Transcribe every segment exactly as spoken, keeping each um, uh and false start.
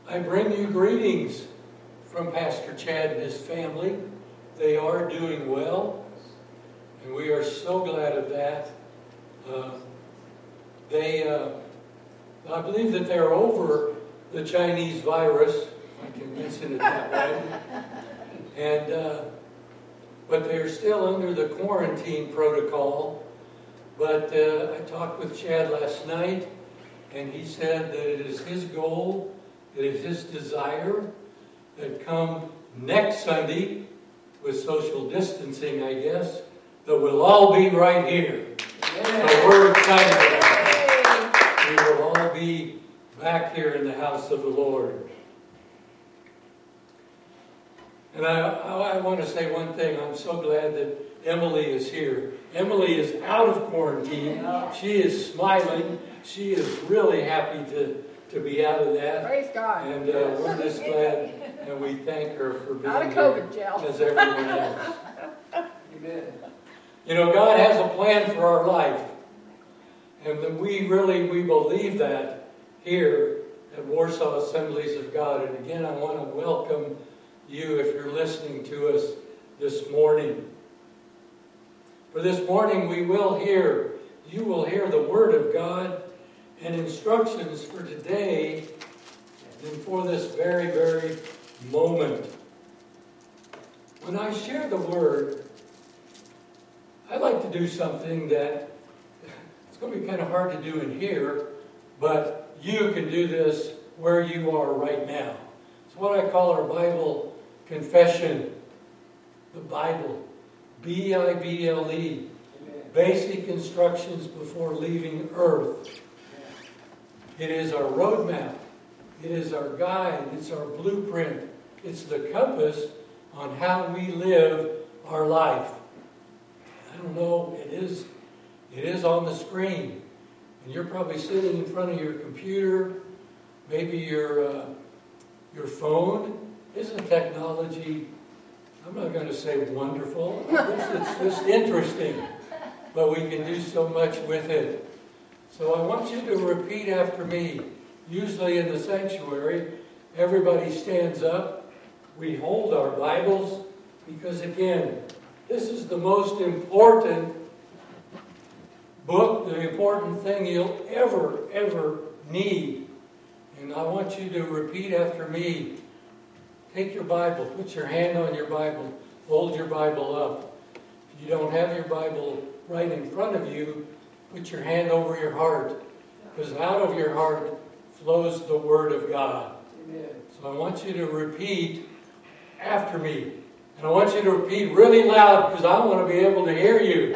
I bring you greetings from Pastor Chad and his family. They are doing well, and we are so glad of that. Uh, they, uh, I believe that they're over the Chinese virus, if I can mention it that way, and uh, but they're still under the quarantine protocol. But uh, I talked with Chad last night, and he said that it is his goal, it is his desire that come next Sunday, with social distancing, I guess, that we'll all be right here. Yeah. So we're excited about that. We will all be back here in the house of the Lord. And I, I, I want to say one thing. I'm so glad that Emily is here. Emily is out of quarantine. She is smiling. She is really happy to, to be out of that. Praise God. And uh, we're just glad, and we thank her for being out of COVID jail, as everyone else. Amen. You know, God has a plan for our life. And that we really, we believe that here at Warsaw Assemblies of God. And again, I want to welcome you if you're listening to us this morning. For this morning we will hear, you will hear the Word of God and instructions for today and for this very, very moment. When I share the Word, I like to do something that it's going to be kind of hard to do in here, but you can do this where you are right now. It's what I call our Bible confession. The Bible. B I B L E. Amen. Basic instructions before leaving earth. It is our roadmap. It is our guide. It's our blueprint. It's the compass on how we live our life. I don't know, it is, it is on the screen. And you're probably sitting in front of your computer, maybe your, uh, your phone. Isn't technology, I'm not going to say wonderful, it's just interesting, but we can do so much with it. So I want you to repeat after me. Usually in the sanctuary, everybody stands up. We hold our Bibles because, again, this is the most important book, the important thing you'll ever, ever need. And I want you to repeat after me. Take your Bible, put your hand on your Bible, hold your Bible up. If you don't have your Bible right in front of you, put your hand over your heart, because out of your heart flows the Word of God. Amen. So I want you to repeat after me. And I want you to repeat really loud, because I want to be able to hear you.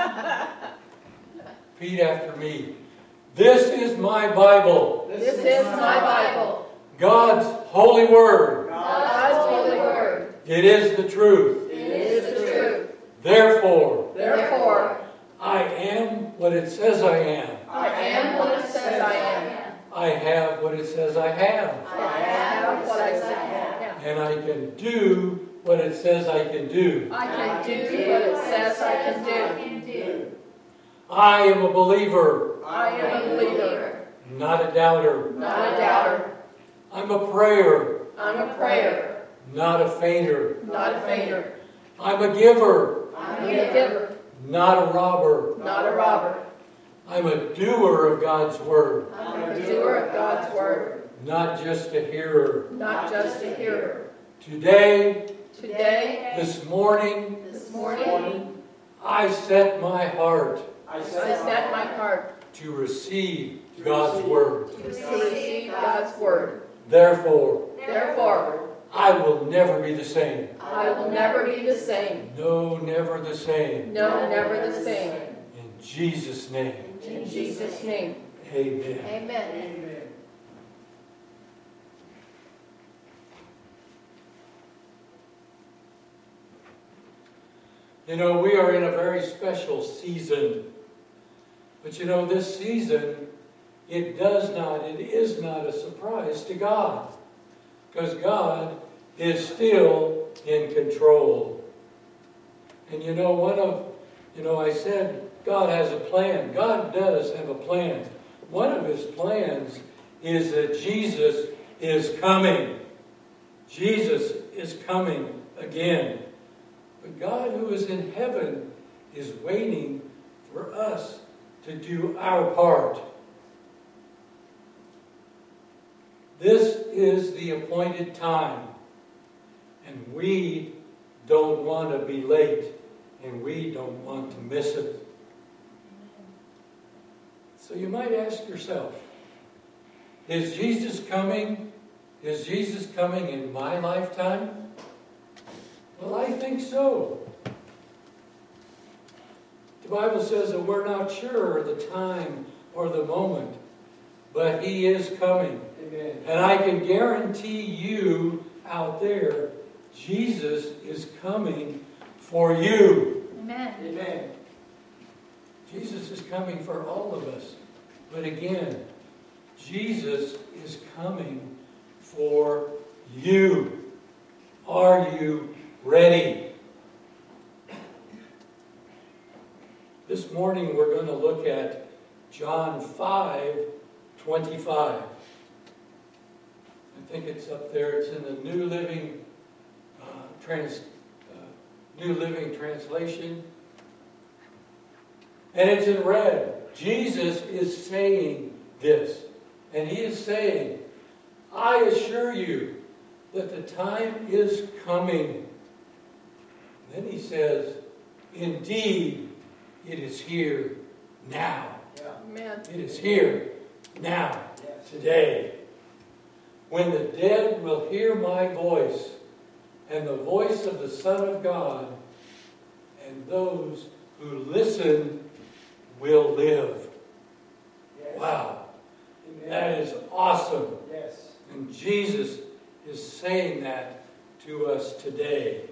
Repeat after me. This is my Bible. This is my Bible. God's holy Word. God's holy Word. It is the truth. It is the truth. Therefore, Therefore, I am what it says I am. I am what it says I am. I have what it says I have. I have what I say I have. And I can do what it says I can do. I can do what it says I can do. I am a believer. I am a believer. Not a doubter. Not a doubter. I'm a prayer. I'm a prayer. Not a fainter. Not a fainter. I'm a giver. I'm a giver. Not a robber. Not a robber. I'm a doer of God's Word. I'm a doer of God's Word. Not just a hearer. Not just a hearer. Today, Today, this morning, this morning, I set my heart I set my heart to receive God's Word. to receive God's Word. Therefore, Therefore, I will never be the same. I will never be the same. No, never the same. No, never the same. In Jesus' name, In Jesus' name. amen. Amen. Amen. You know, we are in a very special season. But you know, this season, it does not, it is not a surprise to God. Because God is still in control. And you know, one of, you know, I said God has a plan. God does have a plan. One of his plans is that Jesus is coming. Jesus is coming again. But God who is in heaven is waiting for us to do our part. This is the appointed time, and we don't want to be late, and we don't want to miss it. So you might ask yourself, is Jesus coming? Is Jesus coming in my lifetime? Well, I think so. The Bible says that we're not sure of the time or the moment, but He is coming. Amen. And I can guarantee you out there, Jesus is coming for you. Amen. Amen. Jesus is coming for all of us. But again, Jesus is coming for you. Are you ready? This morning we're going to look at John five twenty-five. I think it's up there. It's in the New Living uh, Trans uh, New Living Translation. And it's in red. Jesus is saying this. And He is saying, I assure you that the time is coming. Then He says, indeed, it is here now. Yeah. Amen. It is here now, yes. Today. When the dead will hear my voice and the voice of the Son of God, and those who listen will live. Yes. Wow. Amen. That is awesome. Yes. And Jesus is saying that to us today.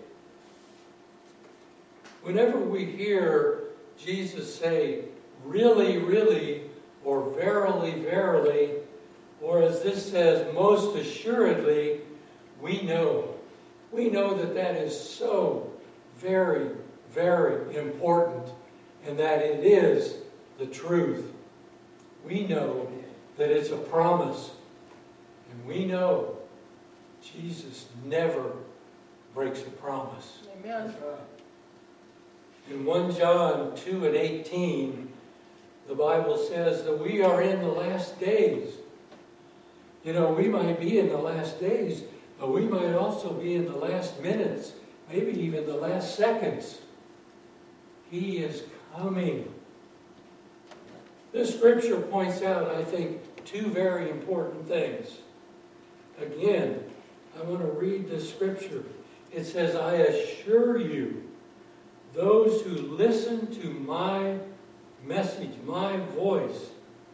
Whenever we hear Jesus say, really, really, or verily, verily, or as this says, most assuredly, we know. We know that that is so very, very important, and that it is the truth. We know that it's a promise, and we know Jesus never breaks a promise. Amen. In First John two and eighteen, the Bible says that we are in the last days. You know, we might be in the last days, but we might also be in the last minutes, maybe even the last seconds. He is coming. This scripture points out, I think, two very important things. Again, I want to read this scripture. It says, I assure you, those who listen to my message, my voice,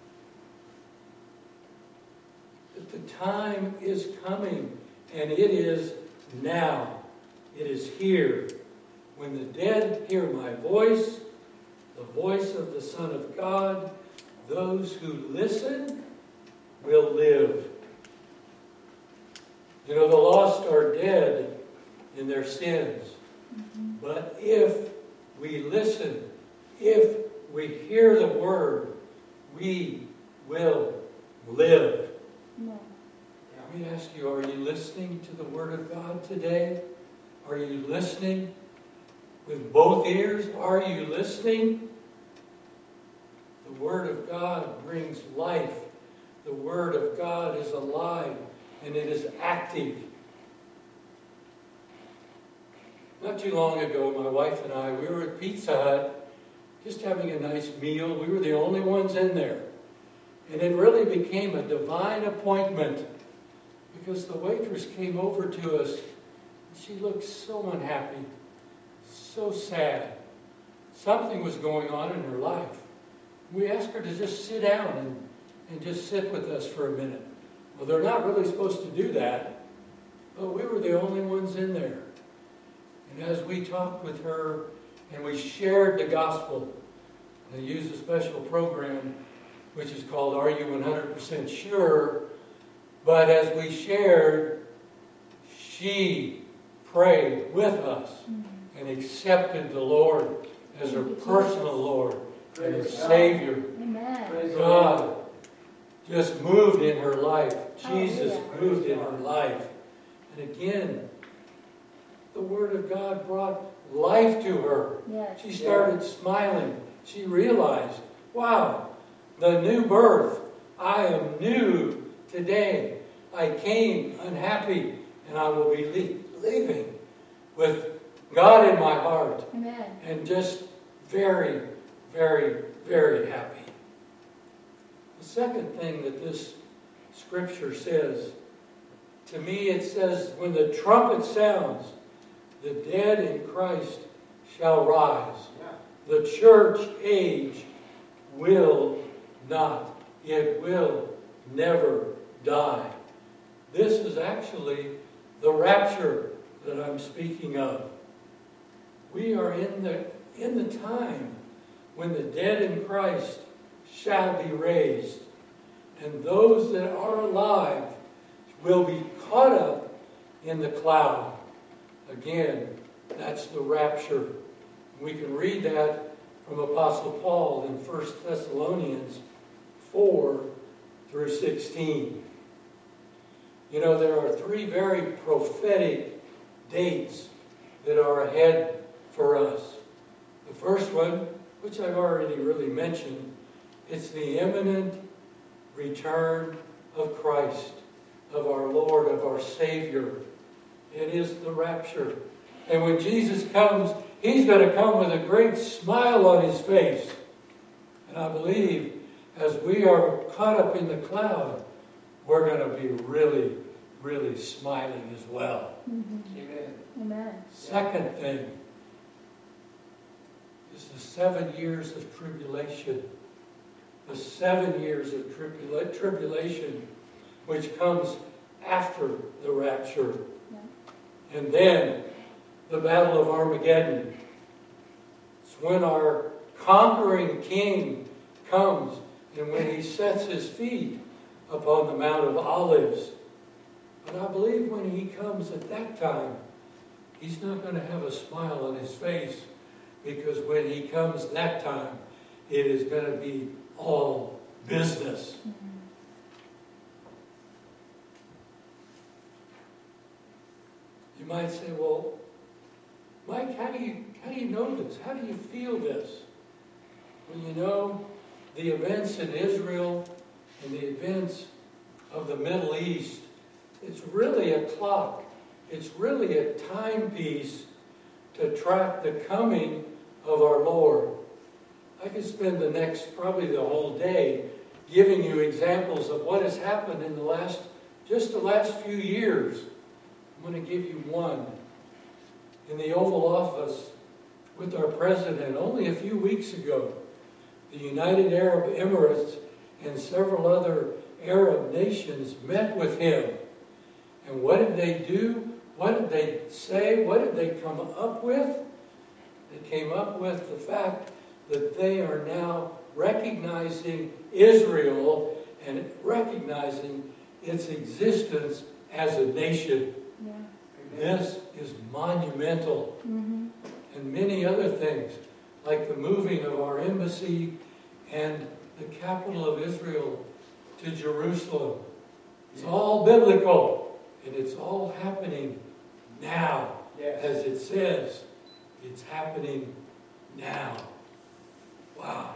that the time is coming, and it is now. It is here. When the dead hear my voice, the voice of the Son of God, those who listen will live. You know, the lost are dead in their sins. Mm-hmm. But if we listen, if we hear the word, we will live. No. Let me ask you, are you listening to the word of God today? Are you listening with both ears? Are you listening? The word of God brings life. The word of God is alive and it is active. Not too long ago, my wife and I, we were at Pizza Hut just having a nice meal. We were the only ones in there. And it really became a divine appointment because the waitress came over to us. And she looked so unhappy, so sad. Something was going on in her life. We asked her to just sit down and, and just sit with us for a minute. Well, they're not really supposed to do that, but we were the only ones in there. And as we talked with her and we shared the gospel, they used a special program which is called Are You one hundred percent Sure? But as we shared, she prayed with us and accepted the Lord as her personal Lord and her Savior. Amen. God, just moved in her life. Jesus Hallelujah. moved in her life. And again, the Word of God brought life to her. Yes. She started smiling. She realized, wow, the new birth. I am new today. I came unhappy, and I will be le- leaving with God in my heart. Amen. And just very, very, very happy. The second thing that this scripture says, to me it says, when the trumpet sounds, the dead in Christ shall rise. The church age will not. It will never die. This is actually the rapture that I'm speaking of. We are in the, in the time when the dead in Christ shall be raised. And those that are alive will be caught up in the cloud. Again, that's the rapture. We can read that from Apostle Paul in First Thessalonians four through sixteen. You know, there are three very prophetic dates that are ahead for us. The first one, which I've already really mentioned, it's the imminent return of Christ, of our Lord, of our Savior. It is the rapture. And when Jesus comes, He's going to come with a great smile on His face. And I believe as we are caught up in the cloud, we're going to be really, really smiling as well. Mm-hmm. Amen. Amen. Second thing is the seven years of tribulation. The seven years of tribula- tribulation, which comes after the rapture. Yeah. And then the battle of Armageddon. It's when our conquering King comes and when He sets His feet upon the Mount of Olives. But I believe when He comes at that time, He's not going to have a smile on His face, because when He comes that time, it is going to be all business. Mm-hmm. You might say, well, Mike, how do you how do you know this? How do you feel this? Well, you know, the events in Israel and the events of the Middle East, it's really a clock. It's really a timepiece to track the coming of our Lord. I could spend the next, probably the whole day, giving you examples of what has happened in the last, just the last few years. I'm going to give you one. In the Oval Office with our president, only a few weeks ago, the United Arab Emirates and several other Arab nations met with him. And what did they do? What did they say? What did they come up with? They came up with the fact that they are now recognizing Israel and recognizing its existence as a nation. Yeah. This is monumental. Mm-hmm. And many other things, like the moving of our embassy and the capital of Israel to Jerusalem. It's all biblical, and it's all happening now. Yes. As it says, it's happening now. Wow.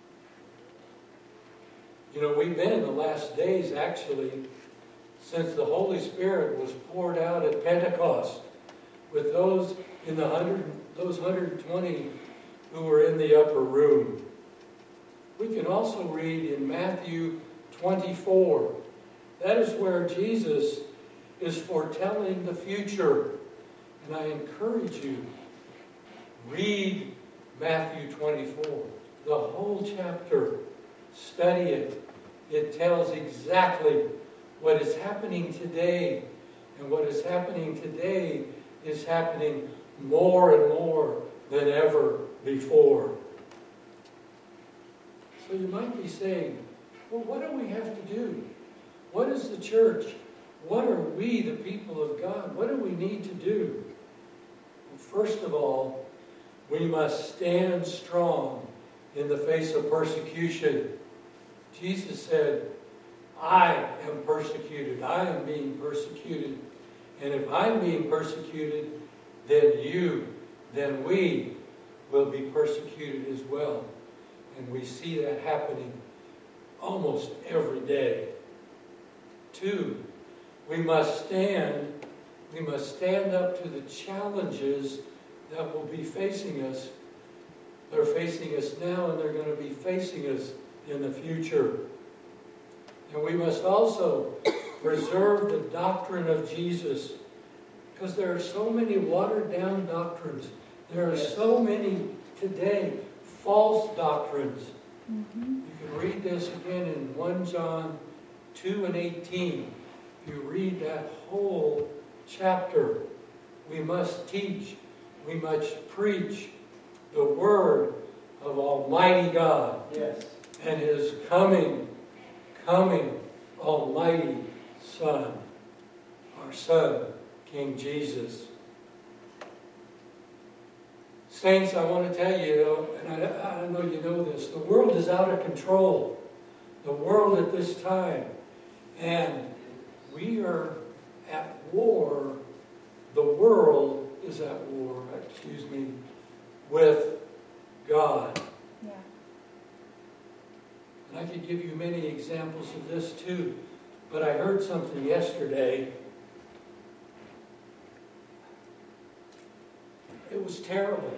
You know, we've been in the last days, actually, since the Holy Spirit was poured out at Pentecost, with those in the hundred, those one hundred twenty who were in the upper room. We can also read in Matthew twenty-four. That is where Jesus is foretelling the future. And I encourage you, read Matthew twenty-four. The whole chapter. Study it. It tells exactly what is happening today. And what is happening today is happening more and more than ever before. So you might be saying, well, what do we have to do? What is the church? What are we, the people of God? What do we need to do? Well, first of all, we must stand strong in the face of persecution. Jesus said, I am persecuted. I am being persecuted. And if I'm being persecuted, then you, then we will be persecuted as well. And we see that happening almost every day. Two, we must stand, we must stand up to the challenges that will be facing us. They're facing us now, and they're going to be facing us in the future. And we must also preserve the doctrine of Jesus, because there are so many watered-down doctrines. There are so many today false doctrines. Mm-hmm. You can read this again in First John two and eighteen. If you read that whole chapter, we must teach, we must preach the word of Almighty God. Yes. And His coming, coming Almighty Son, our Son, King Jesus. Saints, I want to tell you, and I, I know you know this, the world is out of control. The world at this time. And we are at war. The world is at war, excuse me, with God. Yeah. And I could give you many examples of this too. But I heard something yesterday. It was terrible.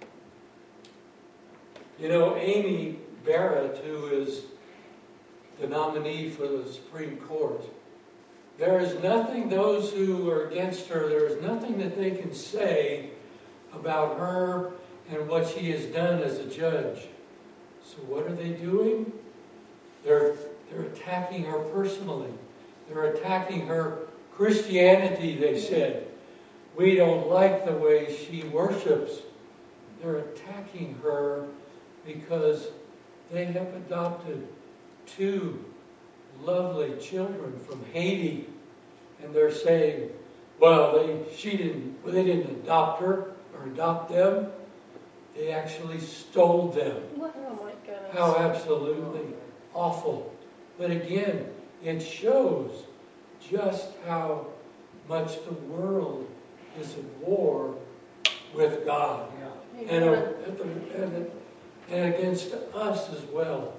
You know, Amy Barrett, who is the nominee for the Supreme Court, there is nothing, those who are against her, there is nothing that they can say about her and what she has done as a judge. So what are they doing? They're, they're attacking her personally. They're attacking her Christianity, they said. We don't like the way she worships. They're attacking her because they have adopted two lovely children from Haiti. And they're saying, well, they she didn't well, they didn't adopt her or adopt them. They actually stole them. What? Oh my goodness. How absolutely awful. But again, it shows just how much the world is at war with God. Yeah. And, uh, at the, and, and against us as well.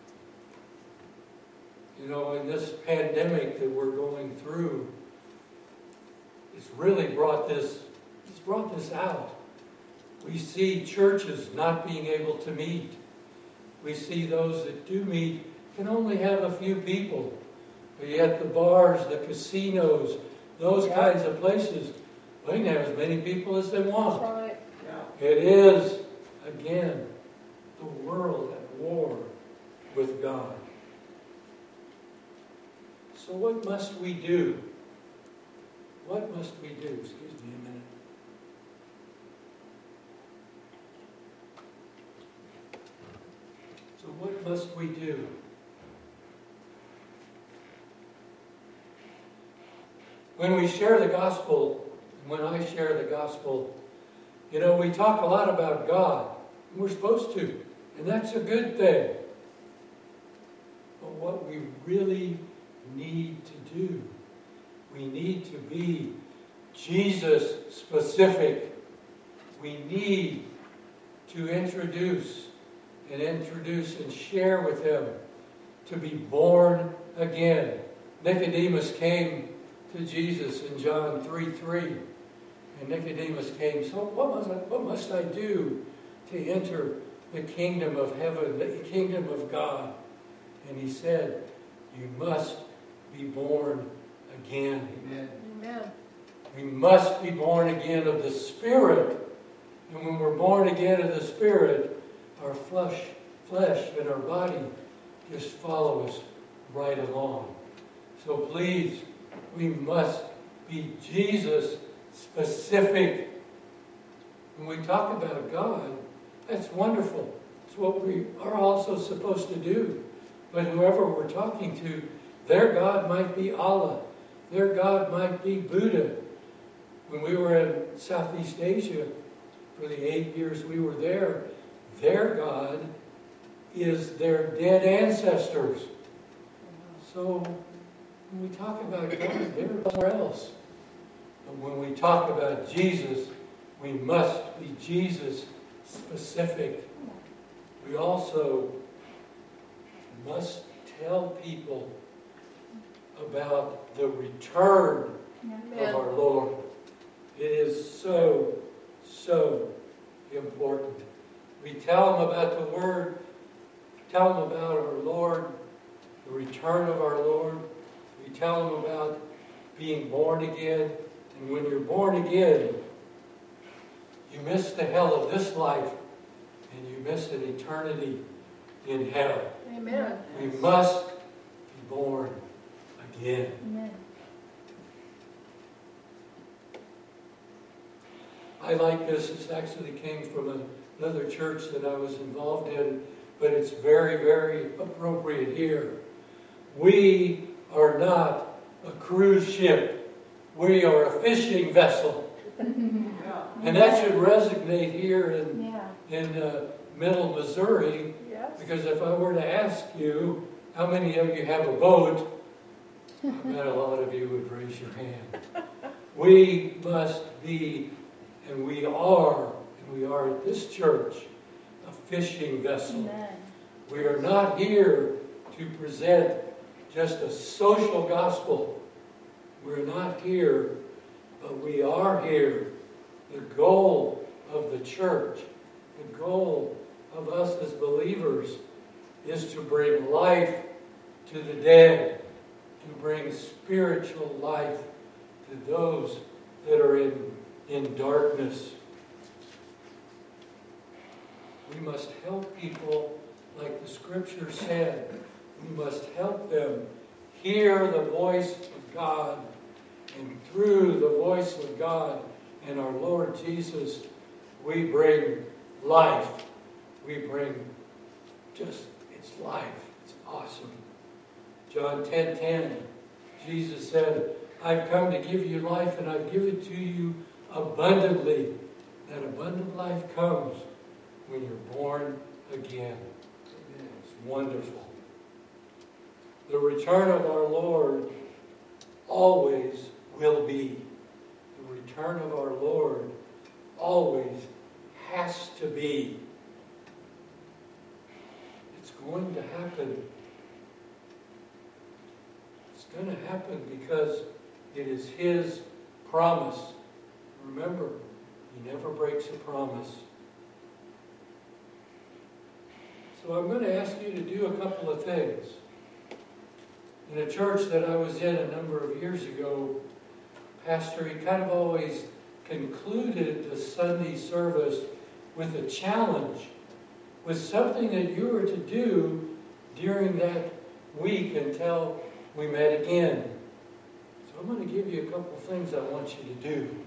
You know, in this pandemic that we're going through, it's really brought this, it's brought this out. We see churches not being able to meet. We see those that do meet can only have a few people. But yet the bars, the casinos, those yeah. kinds of places, they can have as many people as they want. That's right. Yeah. It is, again, the world at war with God. So what must we do? What must we do? Excuse me a minute. So what must we do? When we share the gospel, when I share the gospel, you know, we talk a lot about God. And we're supposed to. And that's a good thing. But what we really need to do, we need to be Jesus specific. We need to introduce and introduce and share with them to be born again. Nicodemus came to Jesus in John three three. And Nicodemus came, so what must I, what must I do to enter the kingdom of heaven, the kingdom of God? And he said, you must be born again. Amen. Amen. We must be born again of the Spirit. And when we're born again of the Spirit, our flesh, flesh and our body just follow us right along. So please, we must be Jesus specific. When we talk about God, that's wonderful. It's what we are also supposed to do. But whoever we're talking to, their God might be Allah. Their God might be Buddha. When we were in Southeast Asia, for the eight years we were there, their God is their dead ancestors. So when we talk about God, they're somewhere else. But when we talk about Jesus, we must be Jesus specific. We also must tell people about the return Amen. of our Lord. It is so, so important. We tell them about the Word, tell them about our Lord, the return of our Lord. We tell them about being born again. And when you're born again, you miss the hell of this life and you miss an eternity in hell. Amen. We must be born again. Amen. I like this. This actually came from another church that I was involved in, but it's very, very appropriate here. We are not a cruise ship. We are a fishing vessel. And that should resonate here in, Yeah. in uh, Middle Missouri, Yes. because if I were to ask you, how many of you have a boat? I bet a lot of you would raise your hand. We must be, and we are, and we are at this church, a fishing vessel. Amen. We are not here to present just a social gospel. We're not here, but we are here. The goal of the church, the goal of us as believers, is to bring life to the dead, to bring spiritual life to those that are in, in darkness. We must help people, like the Scripture said. We must help them hear the voice of God, and through the voice of God and our Lord Jesus, we bring life. We bring just, it's life. It's awesome. John ten ten, Jesus said, I've come to give you life, and I've given it to you abundantly. That abundant life comes when you're born again. It's wonderful. The return of our Lord always will be. The return of our Lord always has to be. It's going to happen. It's going to happen because it is His promise. Remember, He never breaks a promise. So I'm going to ask you to do a couple of things. In a church that I was in a number of years ago, Pastor, he kind of always concluded the Sunday service with a challenge, with something that you were to do during that week until we met again. So I'm going to give you a couple of things I want you to do.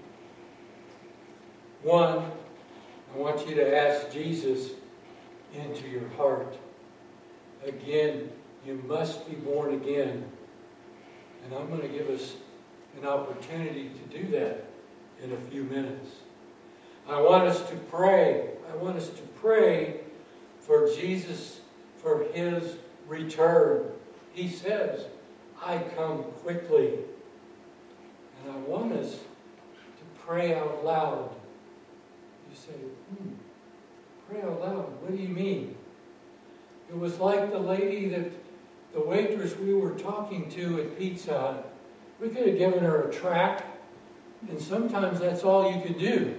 One, I want you to ask Jesus into your heart. Again, you must be born again. And I'm going to give us an opportunity to do that in a few minutes. I want us to pray. I want us to pray for Jesus, for His return. He says, I come quickly. And I want us to pray out loud. You say, hmm, pray out loud. What do you mean? It was like the lady that, the waitress we were talking to at Pizza Hut. We could have given her a tract, and sometimes that's all you could do.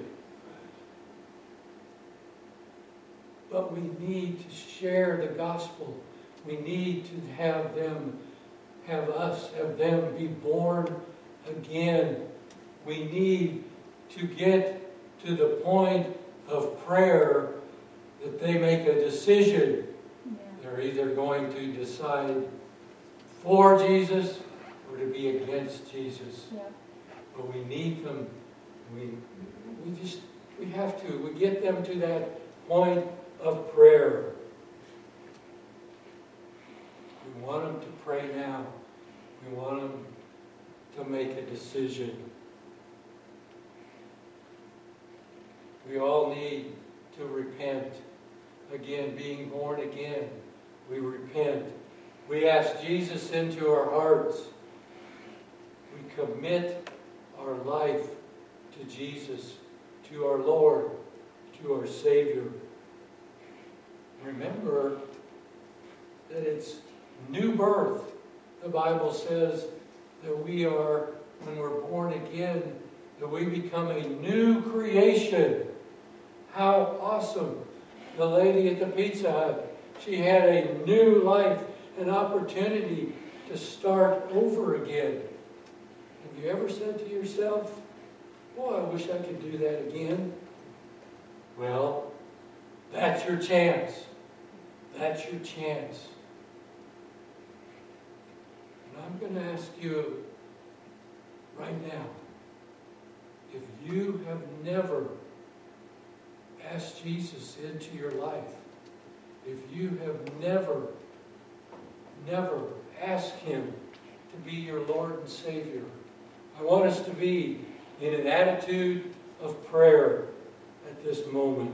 But we need to share the gospel. We need to have them, have us, have them be born again. We need to get to the point of prayer that they make a decision. Yeah. They're either going to decide for Jesus or to be against Jesus. Yeah. But we need them. We we just we have to. We get them to that point of prayer. We want them to pray now. We want them to make a decision. We all need to repent. Again, being born again, we repent. We ask Jesus into our hearts. We commit our life to Jesus, to our Lord, to our Savior. Remember that it's new birth. The Bible says that we are, when we're born again, that we become a new creation. How awesome. The lady at the Pizza Hut, she had a new life, an opportunity to start over again. Have you ever said to yourself, boy, I wish I could do that again? Well, that's your chance. That's your chance. And I'm going to ask you right now, if you have never asked Jesus into your life, if you have never, never asked Him to be your Lord and Savior, I want us to be in an attitude of prayer at this moment.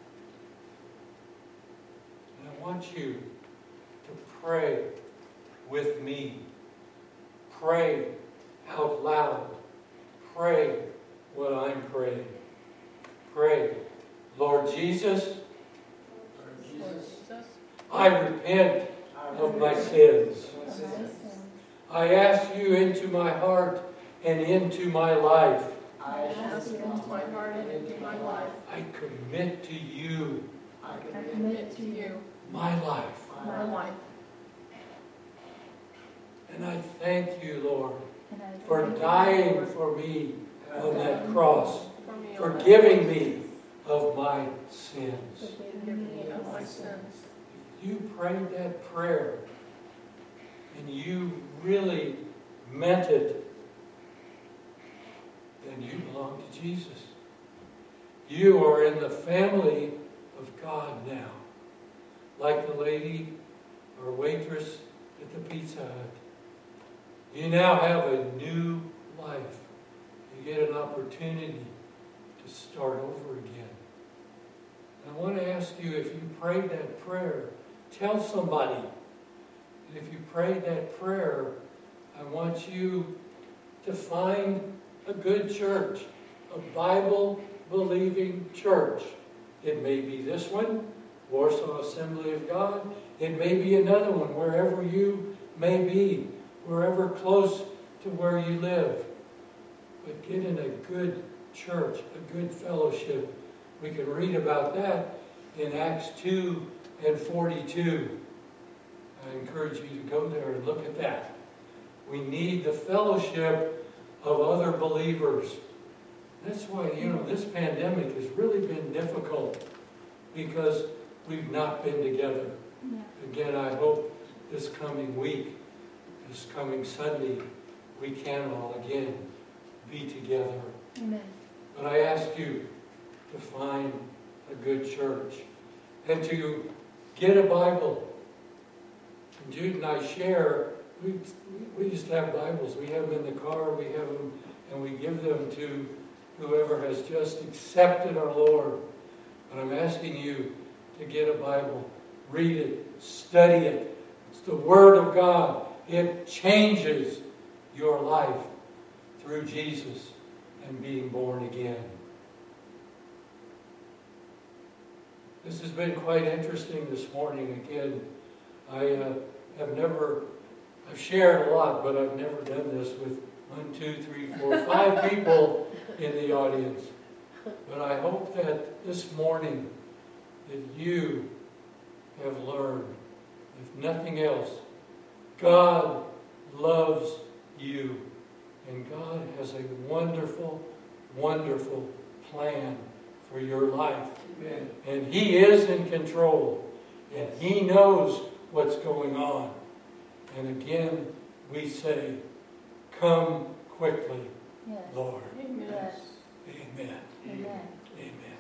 And I want you to pray with me. Pray out loud. Pray what I'm praying. Pray. Lord Jesus, Lord Jesus, I repent of my sins. I ask you into my heart and into my life. I ask you into my heart and into my life. I commit to you I commit to you my life. my life. And I thank you, Lord, for dying for me on that cross, For me, O forgiving me of my sins. Forgive me of my sins. If you prayed that prayer and you really meant it, then you belong to Jesus. You are in the family of God now. Like the lady or waitress at the Pizza Hut. You now have a new life. You get an opportunity to start over again. And I want to ask you, if you prayed that prayer, tell somebody. And if you prayed that prayer, I want you to find a good church, a Bible-believing church. It may be this one, Warsaw Assembly of God. It may be another one, wherever you may be, wherever close to where you live. But get in a good church, a good fellowship. We can read about that in Acts two and forty-two. I encourage you to go there and look at that. We need the fellowship of other believers. That's why, you know, this pandemic has really been difficult because we've not been together. Yeah. Again, I hope this coming week, this coming Sunday, we can all again be together. Amen. But I ask you to find a good church and to get a Bible. And Jude and I share, we, we just have Bibles. We have them in the car, we have them, and we give them to whoever has just accepted our Lord. But I'm asking you to get a Bible, read it, study it. It's the Word of God. It changes your life through Jesus and being born again. This has been quite interesting this morning. Again, I uh, have never, I've shared a lot, but I've never done this with one, two, three, four, five people in the audience. But I hope that this morning that you have learned, if nothing else, God loves you. And God has a wonderful, wonderful plan for your life. Amen. And He is in control. And He knows what's going on. And again, we say, come quickly, Yes. Lord. Amen. Yes. Amen. Amen. Amen.